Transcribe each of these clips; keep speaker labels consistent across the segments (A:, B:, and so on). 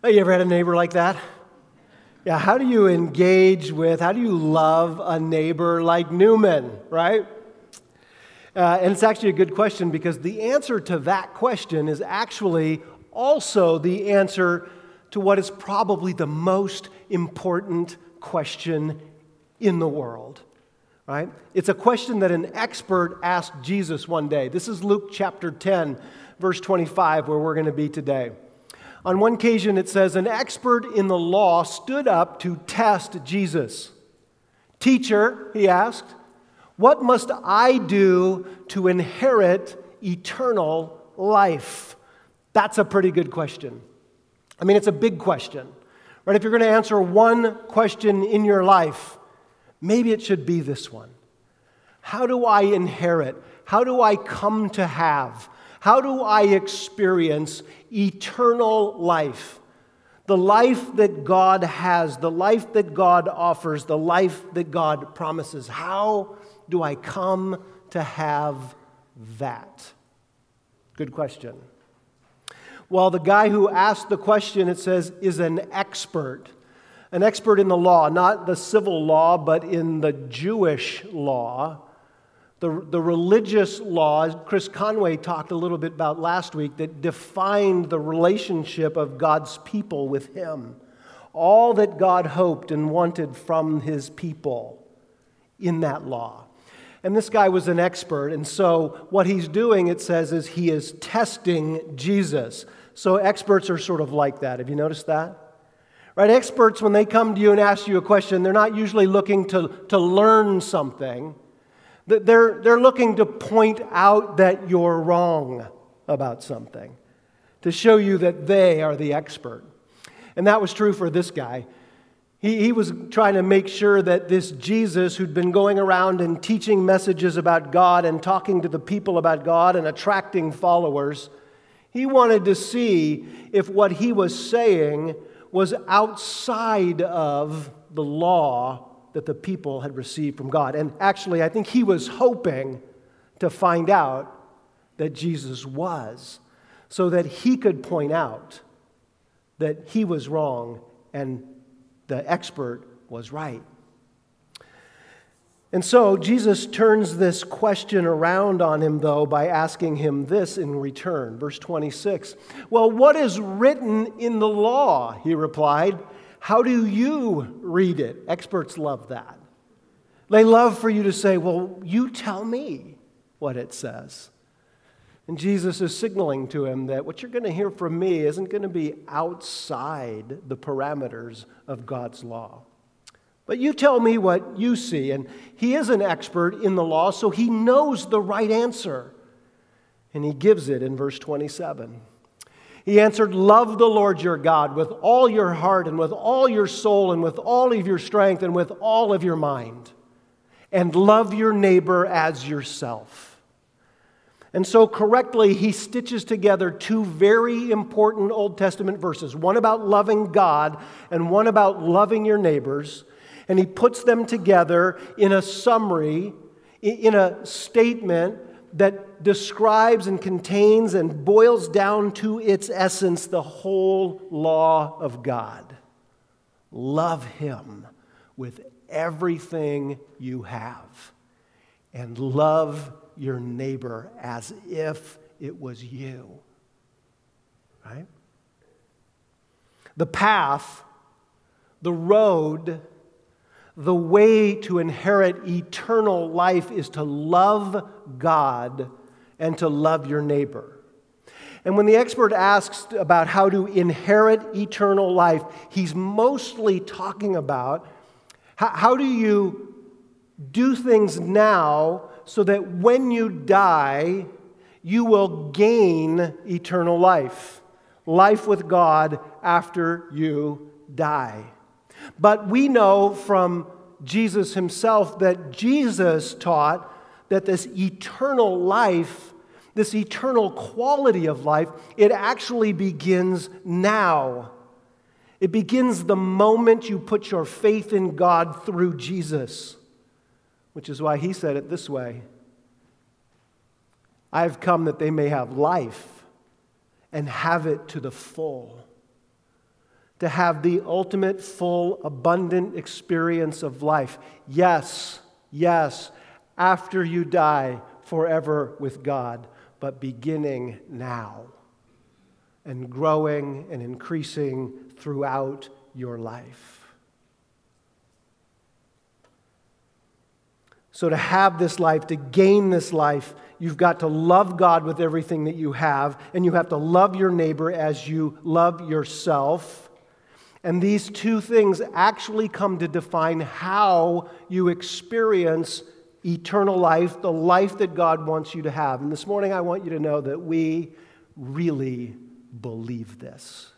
A: Hey, you ever had a neighbor like that? Yeah, how do you love a neighbor like Newman, right? And it's actually a good question because the answer to that question is actually also the answer to what is probably the most important question in the world, right? It's a question that an expert asked Jesus one day. This is Luke chapter 10, verse 25, where we're going to be today. On one occasion, it says, an expert in the law stood up to test Jesus. Teacher, he asked, what must I do to inherit eternal life? That's a pretty good question. I mean, it's a big question, right? If you're going to answer one question in your life, maybe it should be this one. How do I inherit? How do I come to have? How do I experience eternal life? The life that God has, the life that God offers, the life that God promises. How do I come to have that? Good question. Well, the guy who asked the question, it says, is an expert in the law, not the civil law, but in the Jewish law. The religious laws, Chris Conway talked a little bit about last week, that defined the relationship of God's people with Him. All that God hoped and wanted from His people in that law. And this guy was an expert, and so what he's doing, it says, is he is testing Jesus. So experts are sort of like that. Have you noticed that? Right? Experts, when they come to you and ask you a question, they're not usually looking to learn something. They're looking to point out that you're wrong about something, to show you that they are the expert. And that was true for this guy. He was trying to make sure that this Jesus, who'd been going around and teaching messages about God and talking to the people about God and attracting followers, he wanted to see if what he was saying was outside of the law that the people had received from God. And actually, I think he was hoping to find out that Jesus was, so that he could point out that he was wrong and the expert was right. And so Jesus turns this question around on him, though, by asking him this in return. Verse 26. Well, what is written in the law? He replied. How do you read it? Experts love that. They love for you to say, well, you tell me what it says. And Jesus is signaling to him that what you're going to hear from me isn't going to be outside the parameters of God's law. But you tell me what you see. And he is an expert in the law, so he knows the right answer. And he gives it in verse 27. He answered, love the Lord your God with all your heart and with all your soul and with all of your strength and with all of your mind. And love your neighbor as yourself. And so correctly, he stitches together two very important Old Testament verses. One about loving God and one about loving your neighbors. And he puts them together in a summary, in a statement that describes and contains and boils down to its essence the whole law of God. Love Him with everything you have, and love your neighbor as if it was you. Right? The path, the road, the way to inherit eternal life is to love God and to love your neighbor. And when the expert asks about how to inherit eternal life, he's mostly talking about how do you do things now so that when you die, you will gain eternal life, life with God after you die. But we know from Jesus himself that Jesus taught that this eternal life, this eternal quality of life, it actually begins now. It begins the moment you put your faith in God through Jesus, which is why he said it this way. I have come that they may have life and have it to the full. to have the ultimate, full, abundant experience of life. Yes, after you die forever with God, but beginning now and growing and increasing throughout your life. So to have this life, to gain this life, you've got to love God with everything that you have, and you have to love your neighbor as you love yourself. And these two things actually come to define how you experience eternal life, the life that God wants you to have. And this morning I want you to know that we really believe this.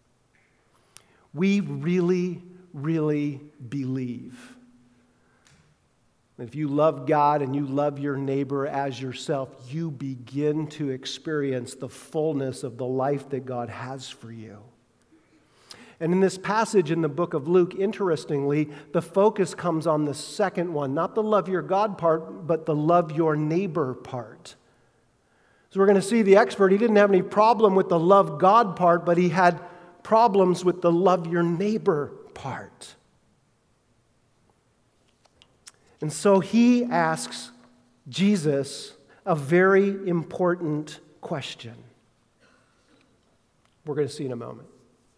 A: We really, really believe that if you love God and you love your neighbor as yourself, you begin to experience the fullness of the life that God has for you. And in this passage in the book of Luke, interestingly, the focus comes on the second one, not the love your God part, but the love your neighbor part. So we're going to see the expert, he didn't have any problem with the love God part, but he had problems with the love your neighbor part. And so he asks Jesus a very important question. We're going to see in a moment.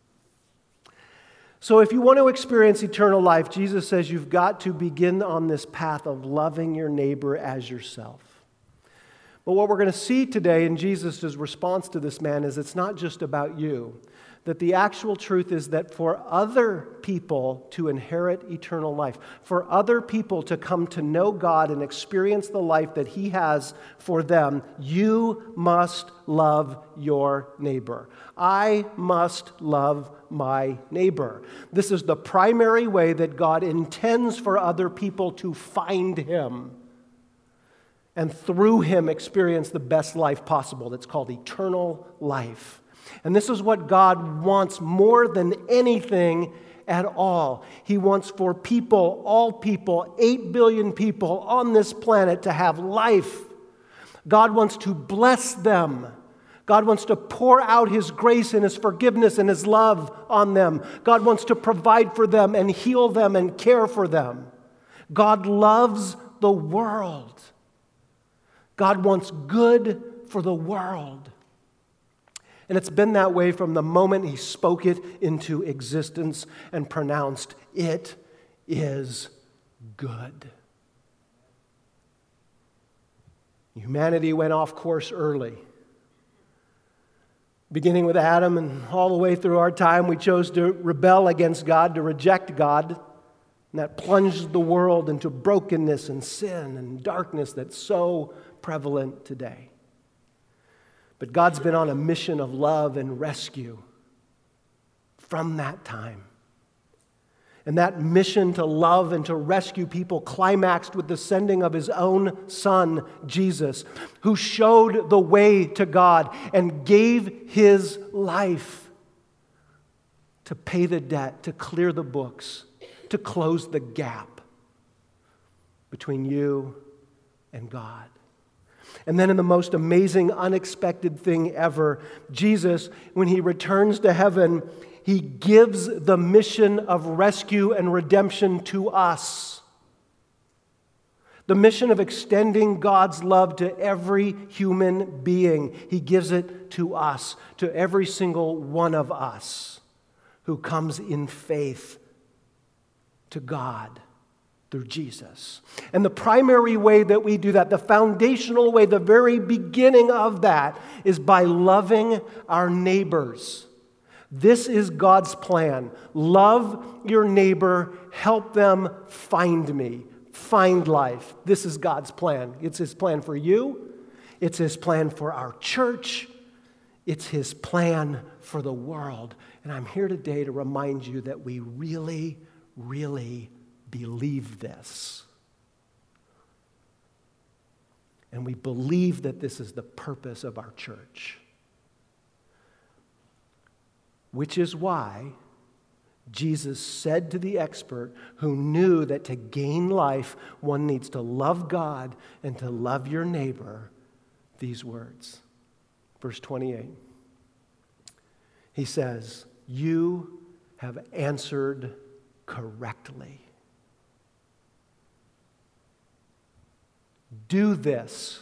A: So if you want to experience eternal life, Jesus says you've got to begin on this path of loving your neighbor as yourself. But what we're going to see today in Jesus' response to this man is it's not just about you. That the actual truth is that for other people to inherit eternal life, for other people to come to know God and experience the life that He has for them, you must love your neighbor. I must love my neighbor. This is the primary way that God intends for other people to find Him and through Him experience the best life possible. That's called eternal life. And this is what God wants more than anything at all. He wants for people, all people, 8 billion people on this planet to have life. God wants to bless them. God wants to pour out His grace and His forgiveness and His love on them. God wants to provide for them and heal them and care for them. God loves the world. God wants good for the world. And it's been that way from the moment He spoke it into existence and pronounced, "It is good." Humanity went off course early. Beginning with Adam and all the way through our time, we chose to rebel against God, to reject God. And that plunged the world into brokenness and sin and darkness that's so prevalent today. But God's been on a mission of love and rescue from that time. And that mission to love and to rescue people climaxed with the sending of His own Son, Jesus, who showed the way to God and gave His life to pay the debt, to clear the books, to close the gap between you and God. And then in the most amazing, unexpected thing ever, Jesus, when He returns to heaven, He gives the mission of rescue and redemption to us. The mission of extending God's love to every human being. He gives it to us, to every single one of us who comes in faith to God through Jesus. And the primary way that we do that, the foundational way, the very beginning of that, is by loving our neighbors. This is God's plan. Love your neighbor, help them find me, find life. This is God's plan. It's His plan for you. It's His plan for our church. It's His plan for the world. And I'm here today to remind you that we really, really believe this. And we believe that this is the purpose of our church. Which is why Jesus said to the expert who knew that to gain life, one needs to love God and to love your neighbor, these words. Verse 28. He says, "You have answered correctly. Do this.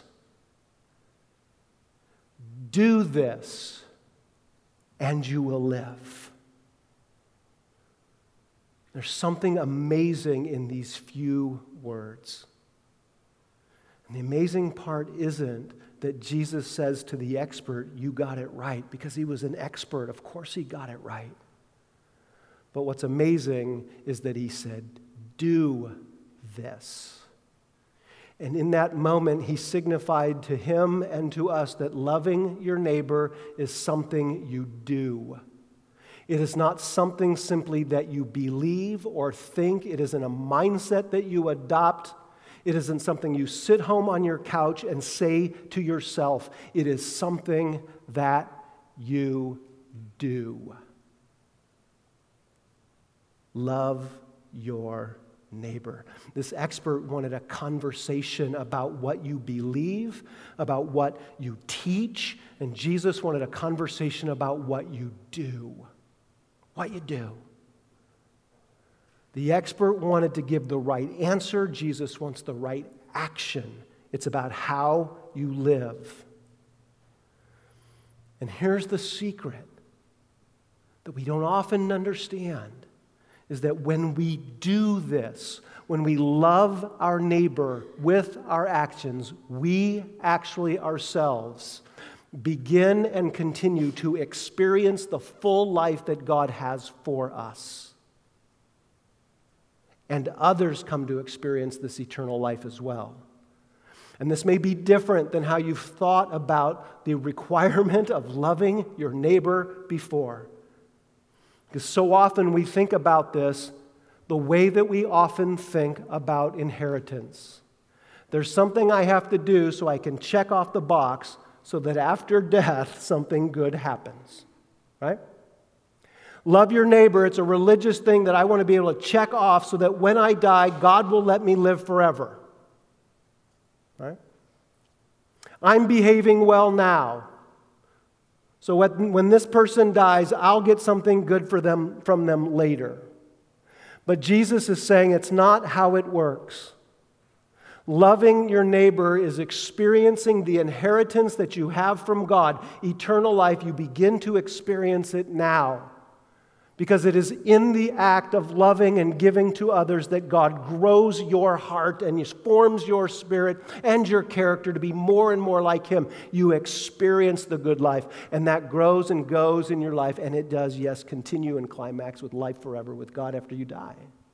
A: Do this, and you will live. There's something amazing in these few words. And the amazing part isn't that Jesus says to the expert, you got it right, because he was an expert. Of course he got it right. But what's amazing is that he said, do this. And in that moment, he signified to him and to us that loving your neighbor is something you do. It is not something simply that you believe or think. It isn't a mindset that you adopt. It isn't something you sit home on your couch and say to yourself. It is something that you do. Love your neighbor. This expert wanted a conversation about what you believe, about what you teach, and Jesus wanted a conversation about what you do. What you do. The expert wanted to give the right answer. Jesus wants the right action. It's about how you live. And here's the secret that we don't often understand, is that when we do this, when we love our neighbor with our actions, we actually ourselves begin and continue to experience the full life that God has for us. And others come to experience this eternal life as well. And this may be different than how you've thought about the requirement of loving your neighbor before. Because so often we think about this the way that we often think about inheritance. There's something I have to do so I can check off the box so that after death something good happens. Right? Love your neighbor. It's a religious thing that I want to be able to check off so that when I die, God will let me live forever. Right? I'm behaving well now. So when this person dies, I'll get something good from them later. But Jesus is saying it's not how it works. Loving your neighbor is experiencing the inheritance that you have from God, eternal life. You begin to experience it now. Because it is in the act of loving and giving to others that God grows your heart and forms your spirit and your character to be more and more like Him. You experience the good life, and that grows and goes in your life, and it does, yes, continue and climax with life forever with God after you die.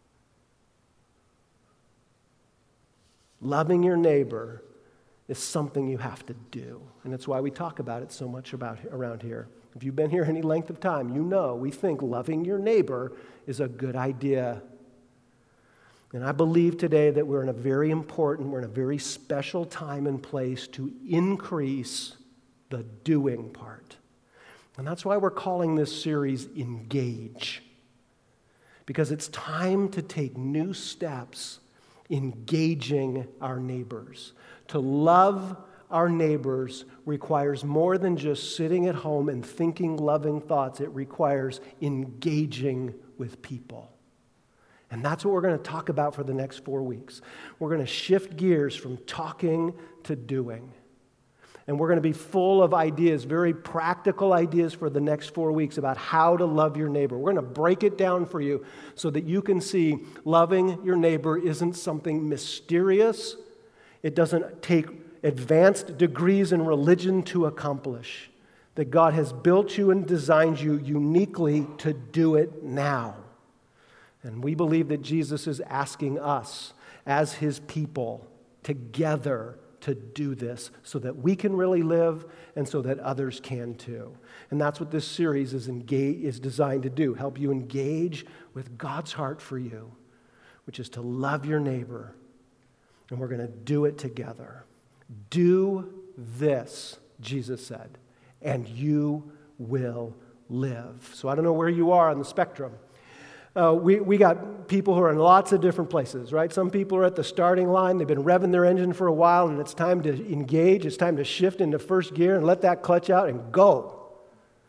A: Loving your neighbor is something you have to do, and that's why we talk about it so much around here. If you've been here any length of time, you know we think loving your neighbor is a good idea. And I believe today that we're in a very special time and place to increase the doing part. And that's why we're calling this series Engage. Because it's time to take new steps engaging our neighbors. To love our neighbors requires more than just sitting at home and thinking loving thoughts. It requires engaging with people. And that's what we're going to talk about for the next 4 weeks. We're going to shift gears from talking to doing. And we're going to be full of ideas, very practical ideas for the next 4 weeks about how to love your neighbor. We're going to break it down for you so that you can see loving your neighbor isn't something mysterious. It doesn't take advanced degrees in religion to accomplish. That God has built you and designed you uniquely to do it now. And we believe that Jesus is asking us as His people together to do this so that we can really live and so that others can too. And that's what this series is designed to do, help you engage with God's heart for you, which is to love your neighbor. And we're going to do it together. Do this, Jesus said, and you will live. So I don't know where you are on the spectrum. We got people who are in lots of different places, right? Some people are at the starting line. They've been revving their engine for a while, and it's time to engage. It's time to shift into first gear and let that clutch out and go.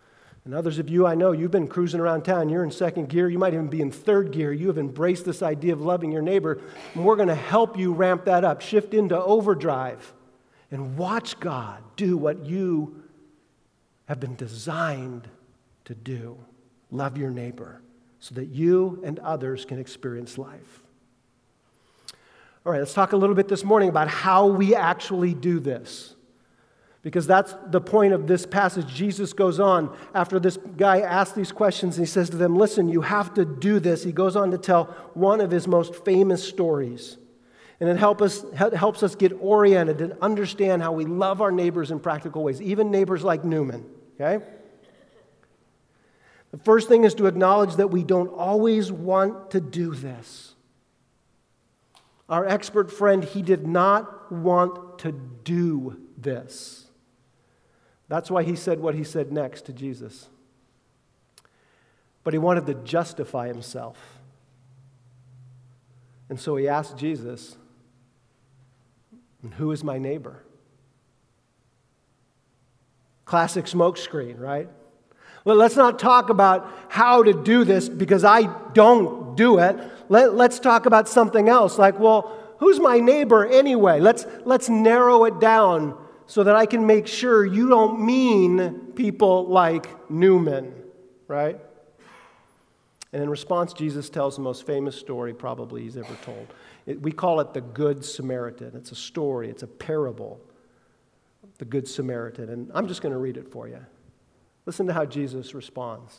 A: And others of you, I know, you've been cruising around town. You're in second gear. You might even be in third gear. You have embraced this idea of loving your neighbor. And we're going to help you ramp that up, shift into overdrive, and watch God do what you have been designed to do. Love your neighbor so that you and others can experience life. All right, let's talk a little bit this morning about how we actually do this. Because that's the point of this passage. Jesus goes on after this guy asks these questions, and he says to them, listen, you have to do this. He goes on to tell one of his most famous stories. And it helps us get oriented and understand how we love our neighbors in practical ways, even neighbors like Newman, okay? The first thing is to acknowledge that we don't always want to do this. Our expert friend, he did not want to do this. That's why he said what he said next to Jesus. But he wanted to justify himself. And so he asked Jesus, who is my neighbor? Classic smokescreen, right? Well, let's not talk about how to do this because I don't do it. Let's talk about something else. Like, well, who's my neighbor anyway? Let's narrow it down so that I can make sure you don't mean people like Newman, right? And in response, Jesus tells the most famous story probably he's ever told. We call it the Good Samaritan. It's a story. It's a parable, the Good Samaritan. And I'm just going to read it for you. Listen to how Jesus responds.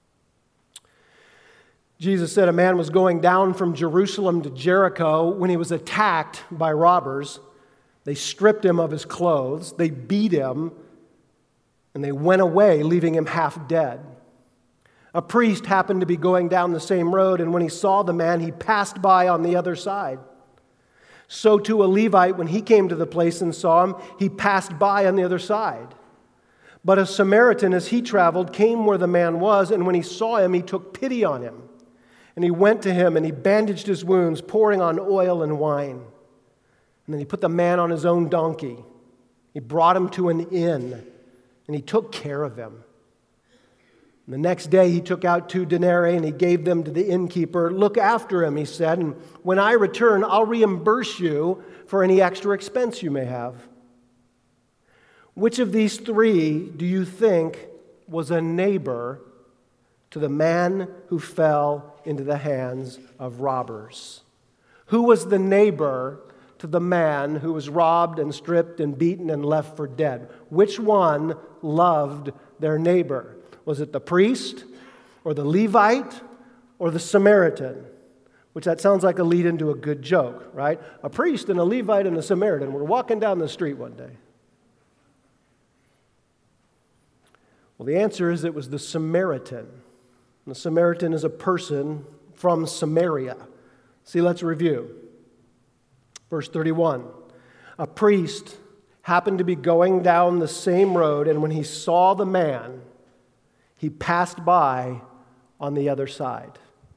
A: Jesus said a man was going down from Jerusalem to Jericho when he was attacked by robbers. They stripped him of his clothes, they beat him, and they went away, leaving him half dead. A priest happened to be going down the same road, and when he saw the man, he passed by on the other side. So too a Levite, when he came to the place and saw him, he passed by on the other side. But a Samaritan, as he traveled, came where the man was, and when he saw him, he took pity on him. And he went to him, and he bandaged his wounds, pouring on oil and wine. And then he put the man on his own donkey. He brought him to an inn, and he took care of him. And the next day he took out 2 denarii, and he gave them to the innkeeper. Look after him, he said, and when I return, I'll reimburse you for any extra expense you may have. Which of these 3 do you think was a neighbor to the man who fell into the hands of robbers? Who was the neighbor to the man who was robbed and stripped and beaten and left for dead? Which one loved their neighbor? Was it the priest or the Levite or the Samaritan? Which that sounds like a lead into a good joke, right? A priest and a Levite and a Samaritan were walking down the street one day. Well, the answer is it was the Samaritan. The Samaritan is a person from Samaria. See, let's review. Verse 31, a priest happened to be going down the same road, and when he saw the man, he passed by on the other side.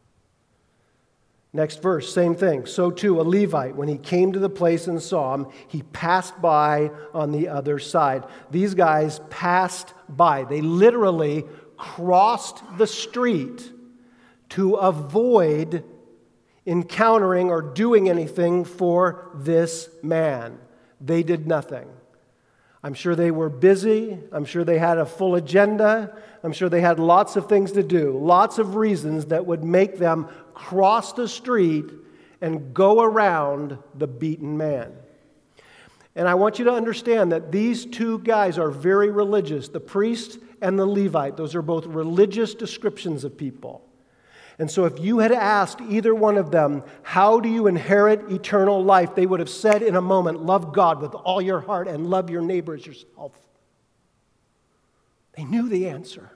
A: Next verse, same thing. So too, a Levite, when he came to the place and saw him, he passed by on the other side. These guys passed by. They literally crossed the street to avoid encountering or doing anything for this man. They did nothing. I'm sure they were busy. I'm sure they had a full agenda. I'm sure they had lots of things to do, lots of reasons that would make them cross the street and go around the beaten man. And I want you to understand that these 2 guys are very religious, the priest and the Levite. Those are both religious descriptions of people. And so if you had asked either one of them, how do you inherit eternal life? They would have said in a moment, love God with all your heart and love your neighbor as yourself. They knew the answer.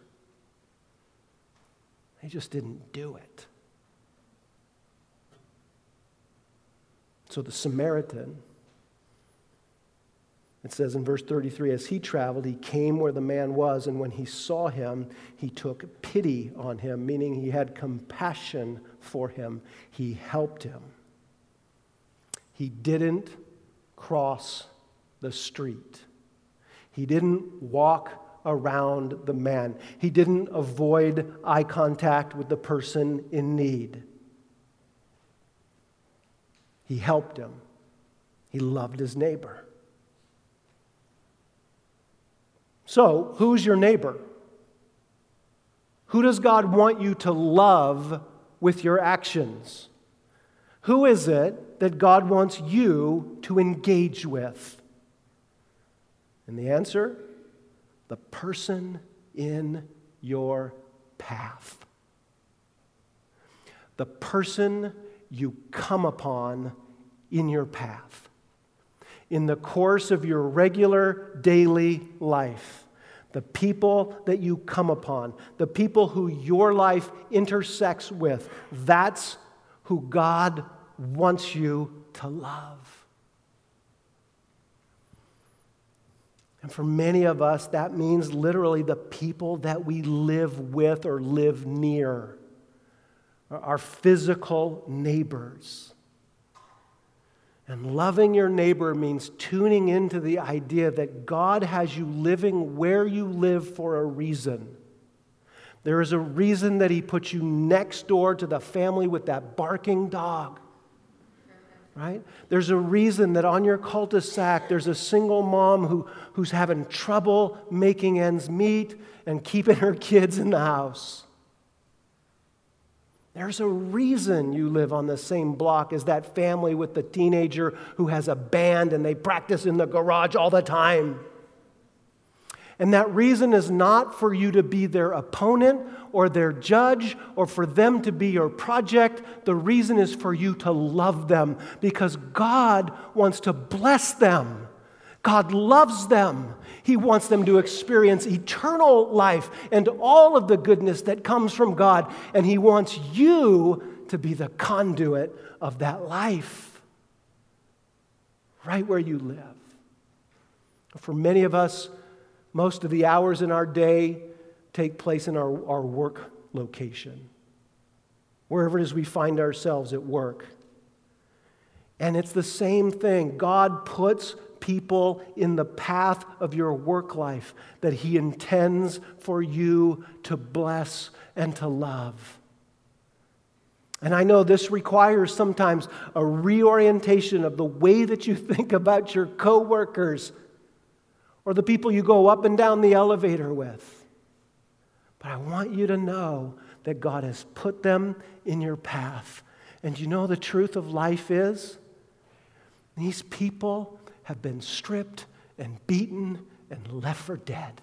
A: They just didn't do it. So the Samaritan, it says in verse 33, as he traveled, he came where the man was, and when he saw him, he took pity on him, meaning he had compassion for him. He helped him. He didn't cross the street. He didn't walk around the man. He didn't avoid eye contact with the person in need. He helped him. He loved his neighbor. So, who's your neighbor? Who does God want you to love with your actions? Who is it that God wants you to engage with? And the answer? The person in your path. The person you come upon in your path. In the course of your regular daily life, the people that you come upon, the people who your life intersects with, that's who God wants you to love. And for many of us, that means literally the people that we live with or live near, our physical neighbors. And loving your neighbor means tuning into the idea that God has you living where you live for a reason. There is a reason that He put you next door to the family with that barking dog. Right? There's a reason that on your cul-de-sac there's a single mom who's having trouble making ends meet and keeping her kids in the house. There's a reason you live on the same block as that family with the teenager who has a band and they practice in the garage all the time. And that reason is not for you to be their opponent or their judge or for them to be your project. The reason is for you to love them because God wants to bless them. God loves them. He wants them to experience eternal life and all of the goodness that comes from God. And He wants you to be the conduit of that life right where you live. For many of us, most of the hours in our day take place in our work location, wherever it is we find ourselves at work. And it's the same thing. God puts people in the path of your work life that He intends for you to bless and to love. And I know this requires sometimes a reorientation of the way that you think about your coworkers or the people you go up and down the elevator with. But I want you to know that God has put them in your path. And you know the truth of life is? These people have been stripped and beaten and left for dead.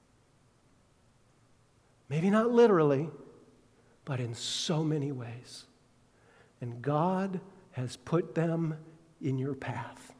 A: Maybe not literally, but in so many ways. And God has put them in your path.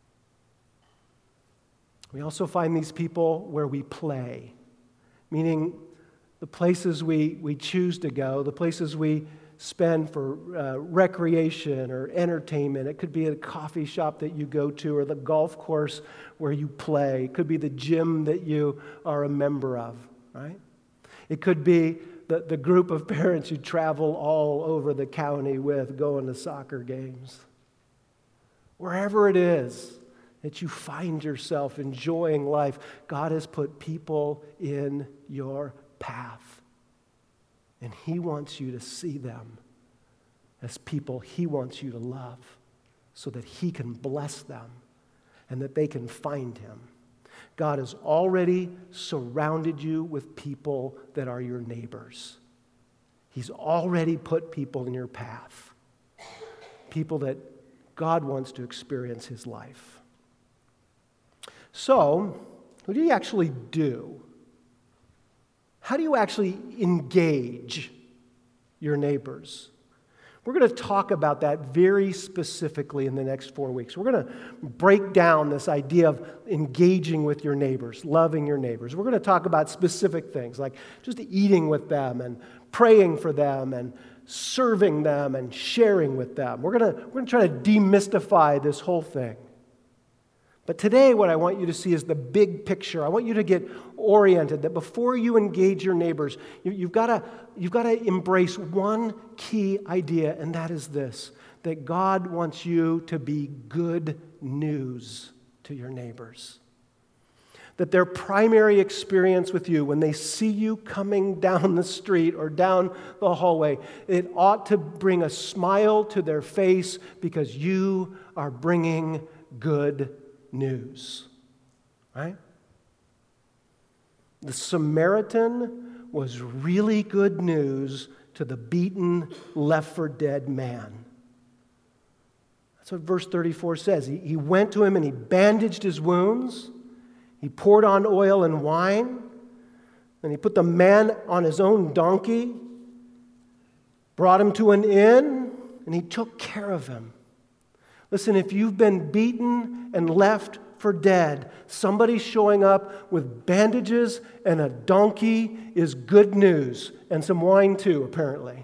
A: We also find these people where we play, meaning the places we choose to go, the places we spend for recreation or entertainment. It could be a coffee shop that you go to or the golf course where you play. It could be the gym that you are a member of, right? It could be the group of parents you travel all over the county with going to soccer games. Wherever it is that you find yourself enjoying life, God has put people in your path. And He wants you to see them as people He wants you to love so that He can bless them and that they can find Him. God has already surrounded you with people that are your neighbors. He's already put people in your path, people that God wants to experience His life. So, what do you actually do? How do you actually engage your neighbors? We're going to talk about that very specifically in the next 4 weeks. We're going to break down this idea of engaging with your neighbors, loving your neighbors. We're going to talk about specific things like just eating with them and praying for them and serving them and sharing with them. We're going to try to demystify this whole thing. But today what I want you to see is the big picture. I want you to get oriented that before you engage your neighbors, you've got to embrace one key idea, and that is this, that God wants you to be good news to your neighbors. that their primary experience with you, when they see you coming down the street or down the hallway, it ought to bring a smile to their face because you are bringing good news. Right? The Samaritan was really good news to the beaten, left for dead man. That's what verse 34 says. He went to him and he bandaged his wounds. He poured on oil and wine. And he put the man on his own donkey, brought him to an inn, and he took care of him. Listen, if you've been beaten and left for dead, somebody showing up with bandages and a donkey is good news, and some wine too, apparently.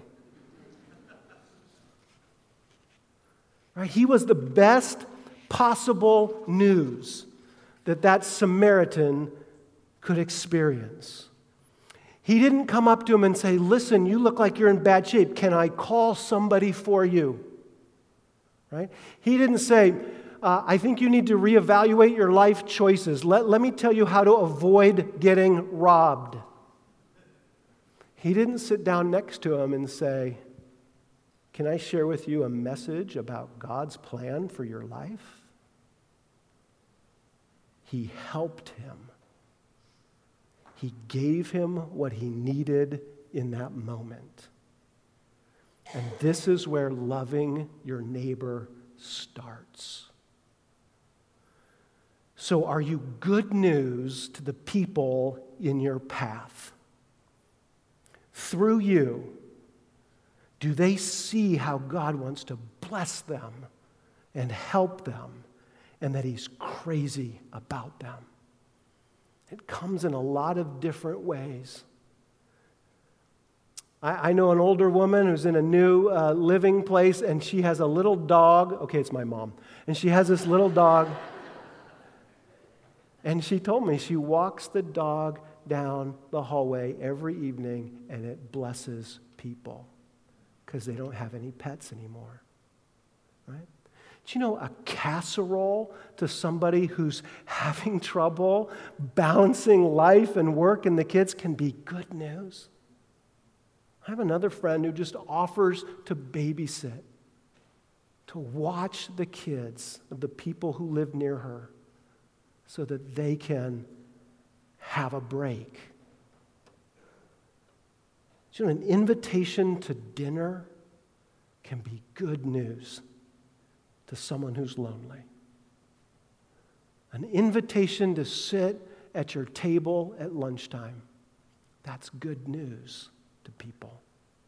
A: Right? He was the best possible news that Samaritan could experience. He didn't come up to him and say, listen, you look like you're in bad shape. Can I call somebody for you? Right? He didn't say, I think you need to reevaluate your life choices. Let me tell you how to avoid getting robbed. He didn't sit down next to him and say, can I share with you a message about God's plan for your life? He helped him. He gave him what he needed in that moment. And this is where loving your neighbor starts. So are you good news to the people in your path? Through you, do they see how God wants to bless them and help them and that He's crazy about them? It comes in a lot of different ways. I know an older woman who's in a new living place, and she has a little dog. Okay, it's my mom. And she has this little dog. And she told me she walks the dog down the hallway every evening, and it blesses people because they don't have any pets anymore. Right? Do you know a casserole to somebody who's having trouble balancing life and work and the kids can be good news? I have another friend who just offers to babysit, to watch the kids of the people who live near her so that they can have a break. You know, an invitation to dinner can be good news to someone who's lonely. An invitation to sit at your table at lunchtime, that's good news to people.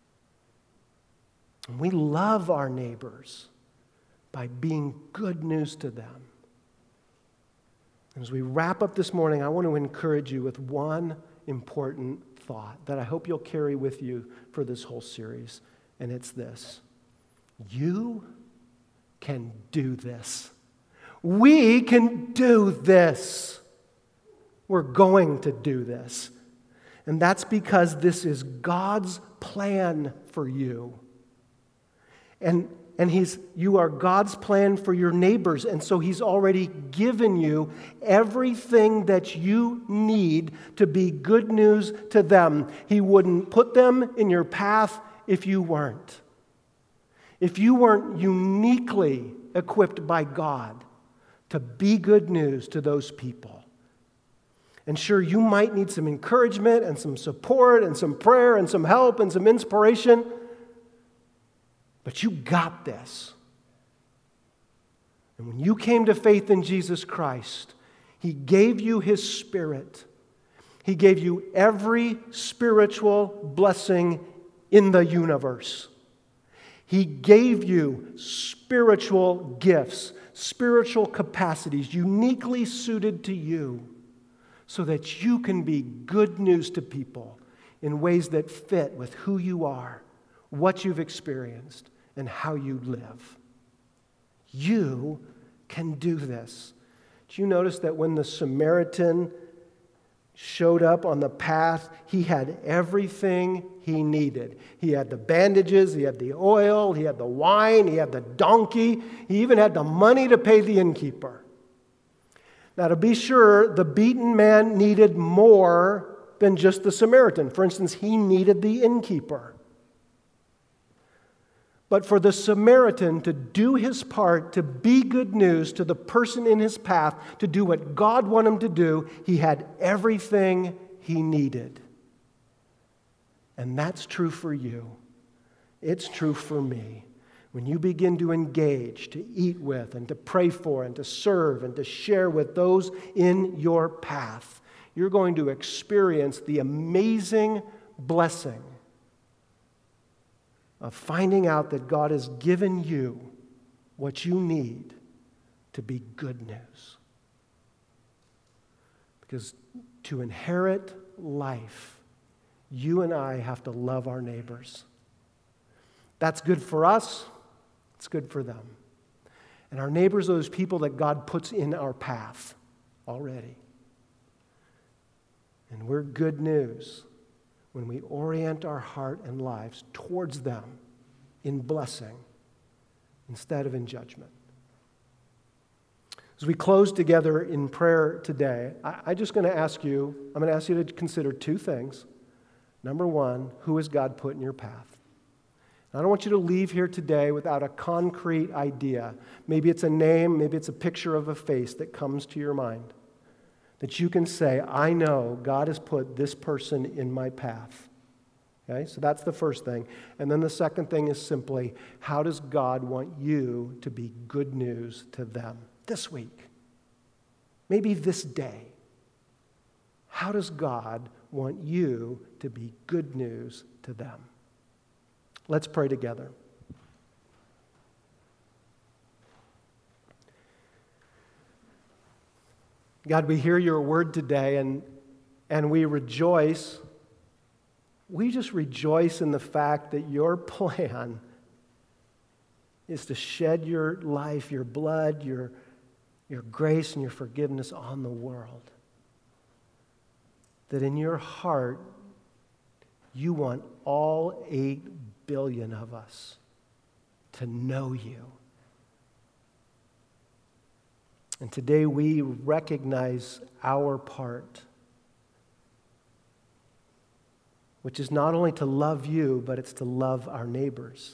A: And we love our neighbors by being good news to them. And as we wrap up this morning, I want to encourage you with one important thought that I hope you'll carry with you for this whole series, and it's this: you can do this. We can do this. We're going to do this. And that's because this is God's plan for you. And you are God's plan for your neighbors. And so He's already given you everything that you need to be good news to them. He wouldn't put them in your path if you weren't. If you weren't uniquely equipped by God to be good news to those people. And sure, you might need some encouragement and some support and some prayer and some help and some inspiration, but you got this. And when you came to faith in Jesus Christ, He gave you His Spirit. He gave you every spiritual blessing in the universe. He gave you spiritual gifts, spiritual capacities uniquely suited to you so that you can be good news to people in ways that fit with who you are, what you've experienced, and how you live. You can do this. Do you notice that when the Samaritan showed up on the path, he had everything he needed? He had the bandages, he had the oil, he had the wine, he had the donkey, he even had the money to pay the innkeeper. Now, to be sure, the beaten man needed more than just the Samaritan. For instance, he needed the innkeeper. But for the Samaritan to do his part, to be good news to the person in his path, to do what God wanted him to do, he had everything he needed. And that's true for you. It's true for me. When you begin to engage, to eat with, and to pray for, and to serve, and to share with those in your path, you're going to experience the amazing blessing of finding out that God has given you what you need to be good news. Because to inherit life, you and I have to love our neighbors. That's good for us. It's good for them. And our neighbors are those people that God puts in our path already. And we're good news when we orient our heart and lives towards them in blessing instead of in judgment. As we close together in prayer today, I'm just going to ask you, to consider two things. Number one, who has God put in your path? I don't want you to leave here today without a concrete idea. Maybe it's a name, maybe it's a picture of a face that comes to your mind. That you can say, I know God has put this person in my path. Okay, so that's the first thing. And then the second thing is simply, how does God want you to be good news to them this week? Maybe this day. How does God want you to be good news to them? Let's pray together. God, we hear your word today and we rejoice. We just rejoice in the fact that your plan is to shed your life, your blood, your grace and your forgiveness on the world. That in your heart, you want all 8 billion of us to know you. And today we recognize our part, which is not only to love you, but it's to love our neighbors.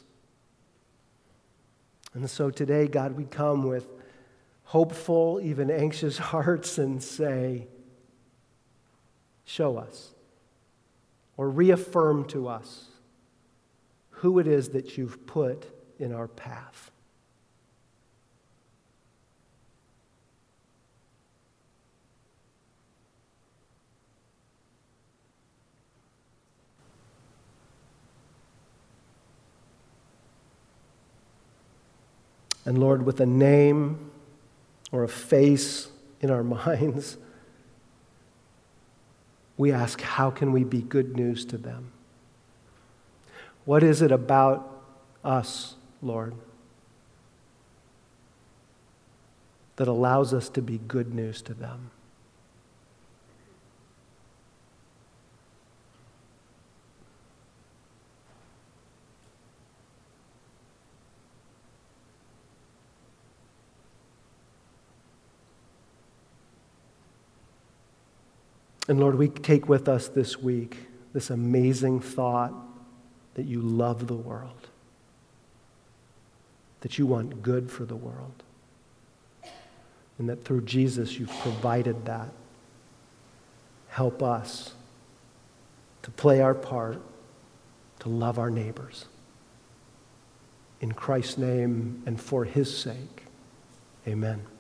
A: And so today, God, we come with hopeful, even anxious hearts and say, show us or reaffirm to us who it is that you've put in our path. And Lord, with a name or a face in our minds, we ask, how can we be good news to them? What is it about us, Lord, that allows us to be good news to them? And Lord, we take with us this week this amazing thought that you love the world, that you want good for the world, and that through Jesus you've provided that. Help us to play our part, to love our neighbors. In Christ's name and for his sake, amen.